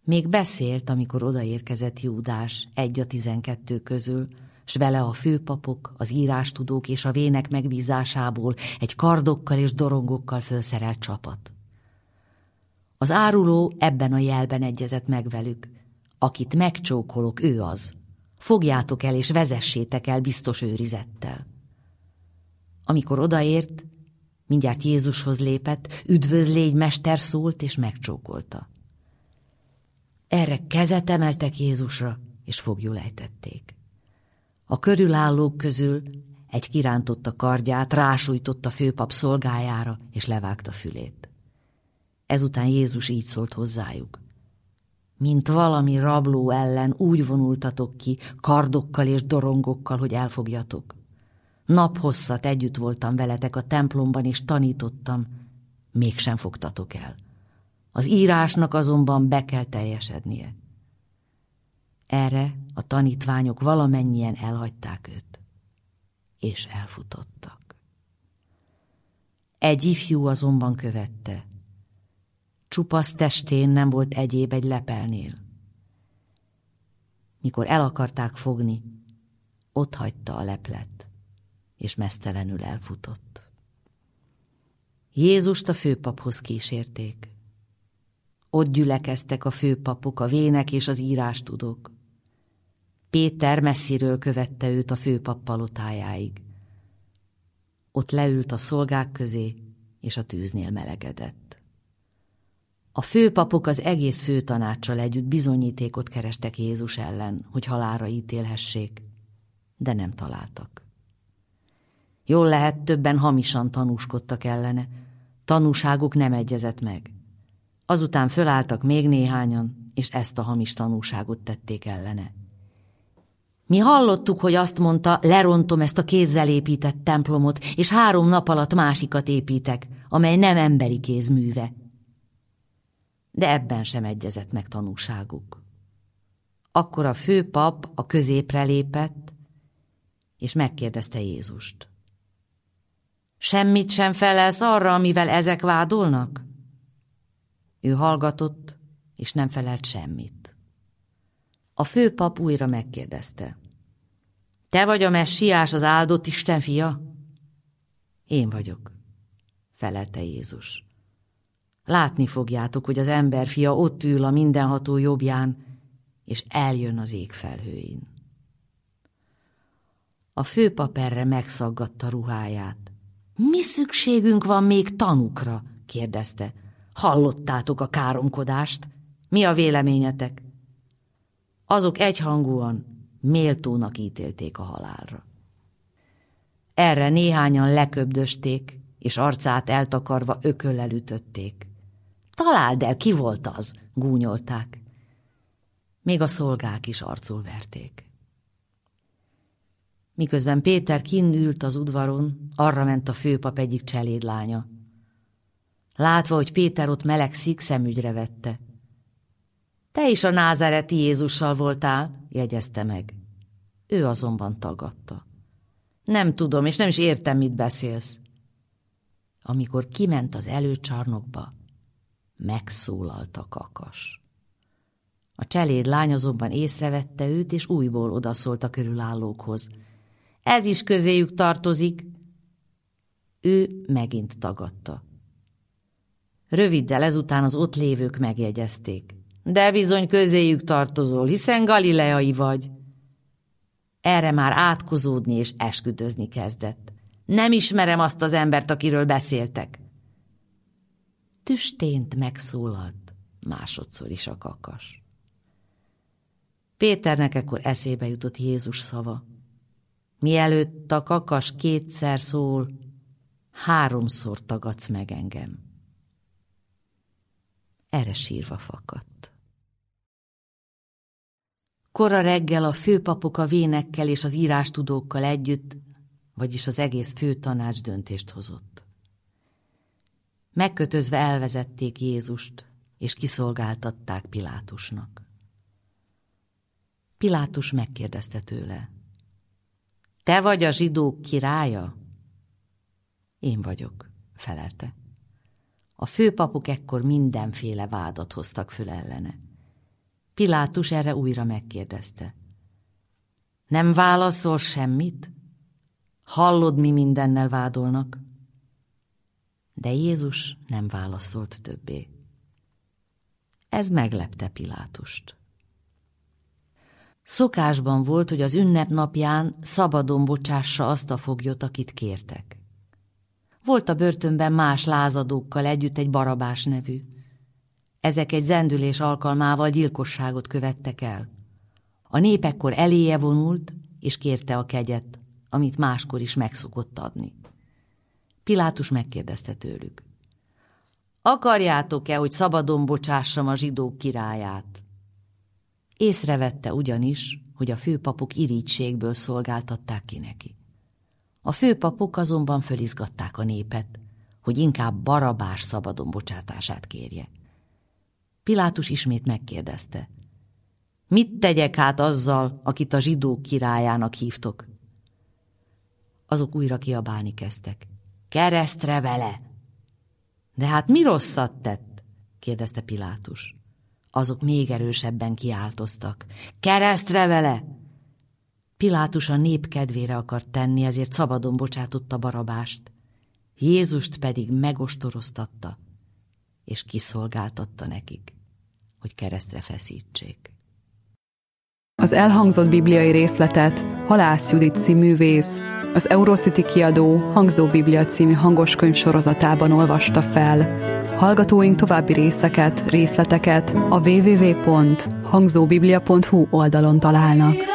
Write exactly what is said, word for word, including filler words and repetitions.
Még beszélt, amikor odaérkezett Júdás, egy a tizenkettő közül, s vele a főpapok, az írástudók és a vének megbízásából egy kardokkal és dorongokkal fölszerelt csapat. Az áruló ebben a jelben egyezett meg velük: akit megcsókolok, ő az. Fogjátok el és vezessétek el biztos őrizettel. Amikor odaért, mindjárt Jézushoz lépett, üdvözl, légy, mester, szólt és megcsókolta. Erre kezet emeltek Jézusra, és foglyul ejtették. A körülállók közül egy kirántotta kardját, rásújtott a főpap szolgájára, és levágta fülét. Ezután Jézus így szólt hozzájuk: mint valami rabló ellen úgy vonultatok ki, kardokkal és dorongokkal, hogy elfogjatok. Naphosszat együtt voltam veletek a templomban, és tanítottam, mégsem fogtatok el. Az írásnak azonban be kell teljesednie. Erre a tanítványok valamennyien elhagyták őt, és elfutottak. Egy ifjú azonban követte. Csupasz testén nem volt egyéb egy lepelnél. Mikor el akarták fogni, ott hagyta a leplet, és meztelenül elfutott. Jézust a főpaphoz kísérték. Ott gyülekeztek a főpapok, a vének és az írástudók. Péter messziről követte őt a főpap palotájáig. Ott leült a szolgák közé, és a tűznél melegedett. A főpapok az egész főtanáccsal együtt bizonyítékot kerestek Jézus ellen, hogy halálra ítélhessék, de nem találtak. Jól lehet, többen hamisan tanúskodtak ellene, tanúságuk nem egyezett meg. Azután fölálltak még néhányan, és ezt a hamis tanúságot tették ellene. Mi hallottuk, hogy azt mondta, lerontom ezt a kézzel épített templomot, és három nap alatt másikat építek, amely nem emberi kéz műve. De ebben sem egyezett meg tanúságuk. Akkor a főpap a középre lépett, és megkérdezte Jézust: semmit sem felelsz arra, amivel ezek vádolnak? Ő hallgatott, és nem felelt semmit. A főpap újra megkérdezte: te vagy a messiás, az áldott Isten fia? Én vagyok, felelte Jézus. Látni fogjátok, hogy az emberfia ott ül a mindenható jobbján, és eljön az ég felhőin. A főpap erre megszaggatta ruháját. Mi szükségünk van még tanukra? Kérdezte. Hallottátok a káromkodást? Mi a véleményetek? Azok egyhangúan méltónak ítélték a halálra. Erre néhányan leköbdösték, és arcát eltakarva ököllel ütötték. Találd el, ki volt az? Gúnyolták. Még a szolgák is arcul verték. Miközben Péter kinn ült az udvaron, arra ment a főpap egyik cselédlánya. Látva, hogy Péter ott melegszik, szemügyre vette. Te is a názáreti Jézussal voltál, jegyezte meg. Ő azonban tagadta. Nem tudom, és nem is értem, mit beszélsz. Amikor kiment az előcsarnokba, megszólalt a kakas. A cselédlány azonban észrevette őt, és újból odaszólt a körülállókhoz. Ez is közéjük tartozik. Ő megint tagadta. Röviddel ezután az ott lévők megjegyezték. De bizony közéjük tartozol, hiszen galileai vagy. Erre már átkozódni és esküdözni kezdett. Nem ismerem azt az embert, akiről beszéltek. Tüstént megszólalt másodszor is a kakas. Péternek ekkor eszébe jutott Jézus szava. Mielőtt a kakas kétszer szól, háromszor tagadsz meg engem. Erre sírva fakadt. Kora reggel a főpapok a vénekkel és az írástudókkal együtt, vagyis az egész főtanács döntést hozott. Megkötözve elvezették Jézust, és kiszolgáltatták Pilátusnak. Pilátus megkérdezte tőle: te vagy a zsidók királya? Én vagyok, felelte. A főpapok ekkor mindenféle vádat hoztak föl ellene. Pilátus erre újra megkérdezte. Nem válaszol semmit? Hallod, mi mindennel vádolnak? De Jézus nem válaszolt többé. Ez meglepte Pilátust. Szokásban volt, hogy az ünnep napján szabadon bocsássa azt a foglyot, akit kértek. Volt a börtönben más lázadókkal együtt egy Barabás nevű. Ezek egy zendülés alkalmával gyilkosságot követtek el. A nép ekkor eléje vonult, és kérte a kegyet, amit máskor is meg szokott adni. Pilátus megkérdezte tőlük. Akarjátok-e, hogy szabadon bocsássam a zsidók királyát? Észrevette ugyanis, hogy a főpapok irítségből szolgáltatták ki neki. A főpapok azonban fölizgatták a népet, hogy inkább Barabás szabadon bocsátását kérje. Pilátus ismét megkérdezte. Mit tegyek hát azzal, akit a zsidók királyának hívtok? Azok újra kiabálni kezdtek. Keresztre vele! De hát mi rosszat tett? Kérdezte Pilátus. Azok még erősebben kiáltoztak. Keresztre vele! Pilátus a nép kedvére akart tenni, ezért szabadon bocsátotta Barabást. Jézust pedig megostoroztatta, és kiszolgáltatta nekik, hogy keresztre feszítsék. Az elhangzott bibliai részletet Halász Judit színművész, az Eurocity kiadó Hangzó Biblia című hangoskönyv sorozatában olvasta fel. Hallgatóink további részeket, részleteket a double-u double-u double-u pont hangzóbiblia pont hu oldalon találnak.